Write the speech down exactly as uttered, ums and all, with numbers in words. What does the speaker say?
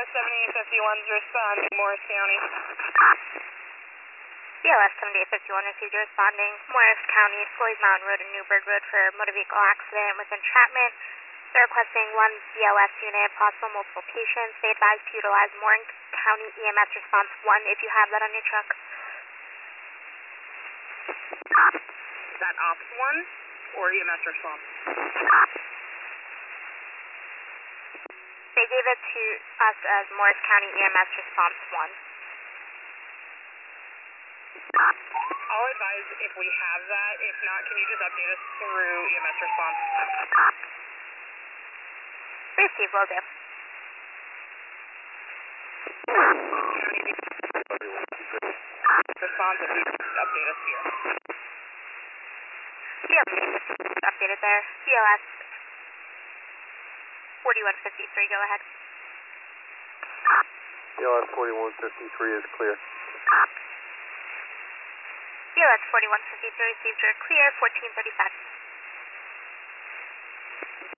S seventy-eight fifty-one is responding, Morris County. B L S seventy-eight fifty-one received your responding, Morris County, Floyd Mountain Road and Newburgh Road for motor vehicle accident with entrapment. They're requesting one B L S unit, possible multiple patients. They advise to utilize Morris County E M S response one if you have that on your truck. Is that ops one or E M S response? They gave it to us as Morris County E M S response one. I'll advise if we have that. If not, can you just update us through E M S response? Received, will do. Response if you update us here. Yep, updated there. B L S forty-one fifty-three, go ahead. B L S forty-one fifty-three is clear. B L S forty-one fifty-three received your clear, fourteen thirty-five.